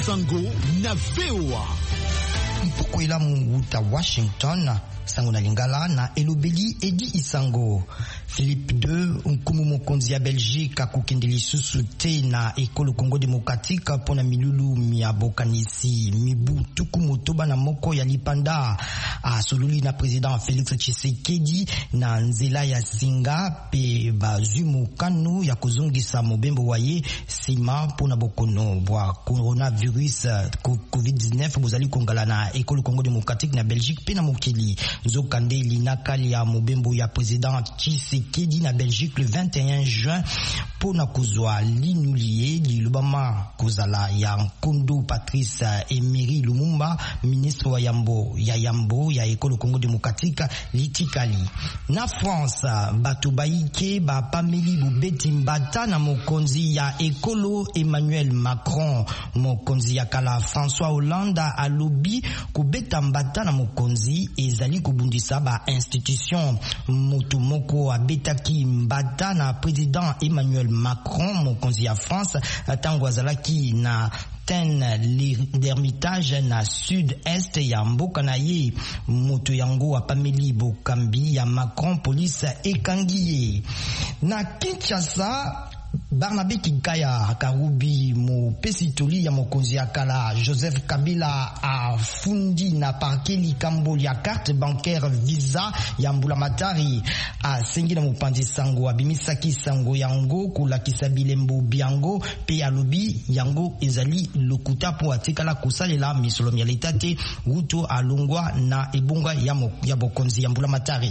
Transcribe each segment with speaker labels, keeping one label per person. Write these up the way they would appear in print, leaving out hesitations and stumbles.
Speaker 1: Sango na VOA.
Speaker 2: Mpoko ila muta Washington, Sango na Lingala na elobeli Edi Isango. Philippe II, nkumu mokonzi ya Belgique akukendeli susu te na ekolo Congo Démocratique pona milulu mia bokanisi mibu tuku motoba na moko ya lipanda soluli na président Félix Tshisekedi na nzela ya singa pe bazumu kanu ya kuzungisa mobembo waye sima pona bokono bwa coronavirus COVID-19 bozali kongala na ekolo Congo Démocratique na Belgique pe na mokili nzokande linakali ya mobembo ya président Tshisekedi na Belgique le 21 juin pona kuzwa linulie lilubama kuzala ya Nkondo Patrice Emery Lumumba ministre wa Yambo ya ekolo Congo Démocratique litikali. Na France bato baike ba pameli bubeti mbata na mokonzi ya ekolo Emmanuel Macron. Mokonzi ya kala François Hollande alobi kubeta mbata na mokonzi ezali kubundisa ba institution moto moko abetaki mbata na président Emmanuel Macron mokonzi ya France tango azalaki na l'Ermitage na sud-est ya mboka na ye. Moto yango apameli bokambi ya Macron police ekangiye. Na Kinshasa Barnabé Kikaya Karubi mo pesitoli ya mokonzi ya kala Joseph Kabila afundi na parkeli kambo ya carte bancaire Visa ya Mbulamatari asengi na mopanzi sango abimisaki sango yango kulakisa bilembo biango pe alobi yango ezali lokuta po atikala kosalela misolo ya leta te wuto alongwa na ebonga ya bokonzi ya Mbulamatari.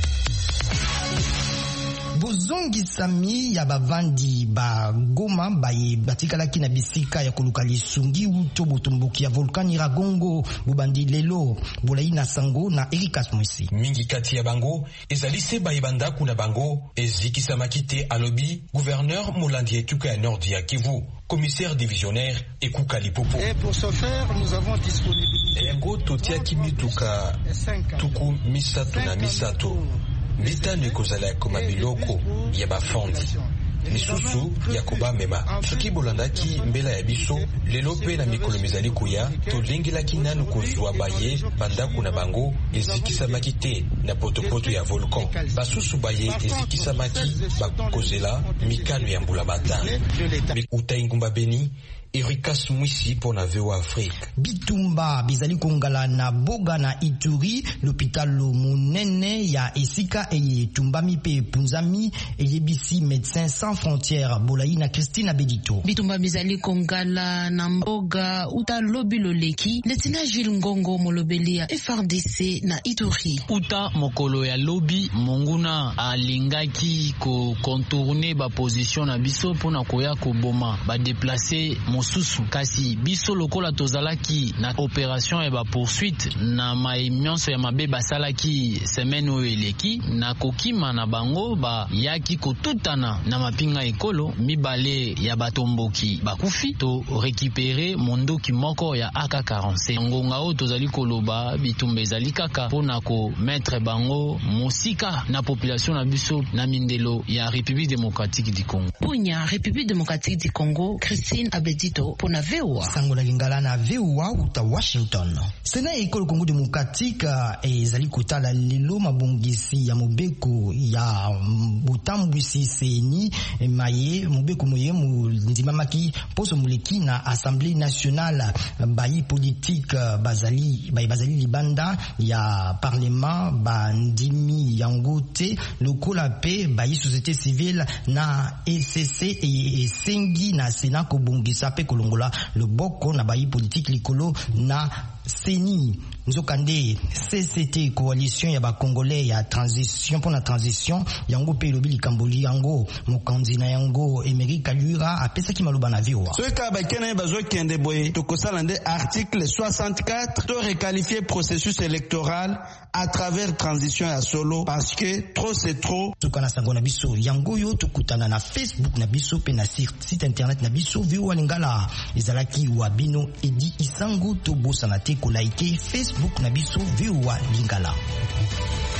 Speaker 2: Bozongi sami ya bavandi ba Goma baye batikalaki na bisika ya koluka lisungi uto botomboki ya volcan Iragongo bubandi lelo bolai na sango na Erikas Mwisi.
Speaker 3: Mingi kati ya bango ezali se bayebanda kuna bango ezikisa makite alobi gouverneur Molandi etuka ya Nord ya Kivu commissaire divisionnaire Ekuka Lipopo.
Speaker 4: Et pour ce faire, nous avons disponibilité.
Speaker 3: Yango totiaki mituka tuku misato na misato. Mitano ekozala ya koma biloko ya bafondi misusu ya kobamema soki bolandaki mbela ya biso lelo pe na mikolo mizali koya tolengelaki nanu kozwa baye bandako na bango ezikisamaki te na potopoto ya volcan basusu baye ezikisamaki bakozela mikano ya mbula matari utai ngumba Beni Erikas Mwisi pour na VOA Afrique.
Speaker 2: Bitumba bizali kongala na boga na Ituri l'hôpital monene ya esika eye tumbami pe punzami eyebisi Médecins Sans Frontières bolai na Christina Bedito.
Speaker 5: Bitumba bizali kongala na boga uta lobi loleki Lieutenant Jules Ngongo molobelia FRDC na Ituri.
Speaker 6: Uta mokolo ya lobi monguna alingaki ko contourner ba position na biso pona koya ko boma ba déplacer mosusu kasi biso lokola tozalaki na opération eba poursuite na maimionso ya mabe basalaki semaine oyo eleki na kokima na bango ba yaki kotutana na mapinga ekolo mibale ya batomboki bakufi to récupérer mondoki moko ya AK-47 ngonga o tozali koloba bitumba ezali kaka pona ko mettre bango mosika na population na biso na mindelo ya République démocratique du Congo.
Speaker 5: Punya République démocratique du Congo, Christine Abedito pour na VOA.
Speaker 2: Sango na Lingala na VOA uta Washington. Sena ekolo Congo démocratique ezali kotala lelo mabongisi ya mobeko ya butambwisi seni maye mobeko moye mu ndimamaki poso muleki na Assemblée nationale bayi politique bazali libanda ya parlement bandimi yangote lokola pe bayi société civile na ECC et sengi na Sénat kobongisa pe kolongola le boko na bayi politique likolo na Seni nzokande CCT coalition ya ba congolais ya transition pour la transition yango pe lobili kamboli yango mokanzi na yango Emery Kalura apesa ki maloba na VOA.
Speaker 7: Ce ka ba kene bazo kende boye to kosalande article 64 to requalifier processus électoral à travers transition ya solo parce que trop c'est trop.
Speaker 2: Tukana sango na biso yango yo tukutana na Facebook na biso pe na site internet na biso VOA Lingala ezalaki wa bino Edi Isango to bosa na te ko like Facebook na biso VOA Lingala.